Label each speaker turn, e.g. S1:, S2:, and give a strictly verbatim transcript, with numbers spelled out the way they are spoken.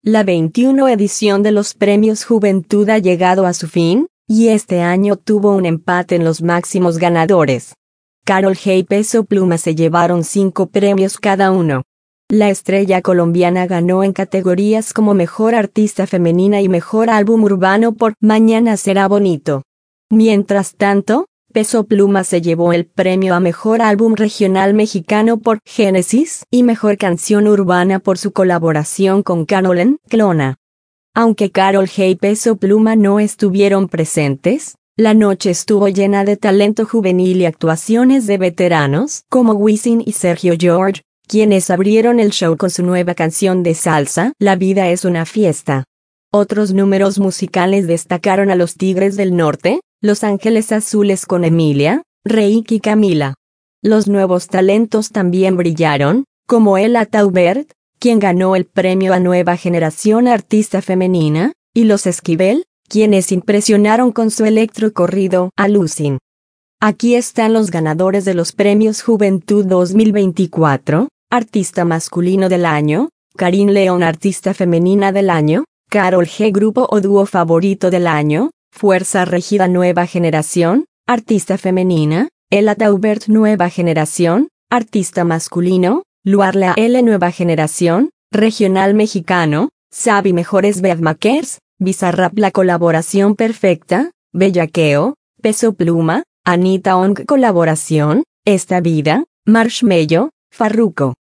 S1: La veintiuna edición de los Premios Juventud ha llegado a su fin, y este año tuvo un empate en los máximos ganadores. Karol G y Peso Pluma se llevaron cinco premios cada uno. La estrella colombiana ganó en categorías como Mejor Artista Femenina y Mejor Álbum Urbano por Mañana Será Bonito. Mientras tanto, Peso Pluma se llevó el premio a Mejor Álbum Regional Mexicano por Génesis y Mejor Canción Urbana por su colaboración con Karol en Clona. Aunque Karol G y Peso Pluma no estuvieron presentes, la noche estuvo llena de talento juvenil y actuaciones de veteranos como Wisin y Sergio George, quienes abrieron el show con su nueva canción de salsa, La Vida es una Fiesta. Otros números musicales destacaron a Los Tigres del Norte, Los Ángeles Azules con Emilia, Reik y Camila. Los nuevos talentos también brillaron, como Ella Taubert, quien ganó el premio a Nueva Generación Artista Femenina, y Los Esquivel, quienes impresionaron con su electrocorrido Alucin. Aquí están los ganadores de los Premios Juventud dos mil veinticuatro, Artista Masculino del Año, Karin León Artista Femenina del Año, Karol G Grupo o Dúo Favorito del Año, Fuerza Regida Nueva Generación, Artista Femenina, Ella Taubert Nueva Generación, Artista Masculino, Luarla L Nueva Generación, Regional Mexicano, Sabi Mejores Beatmakers, Bizarrap La Colaboración Perfecta, Bellaqueo, Peso Pluma, Anita Ong Colaboración, Esta Vida, Marshmello, Farruko.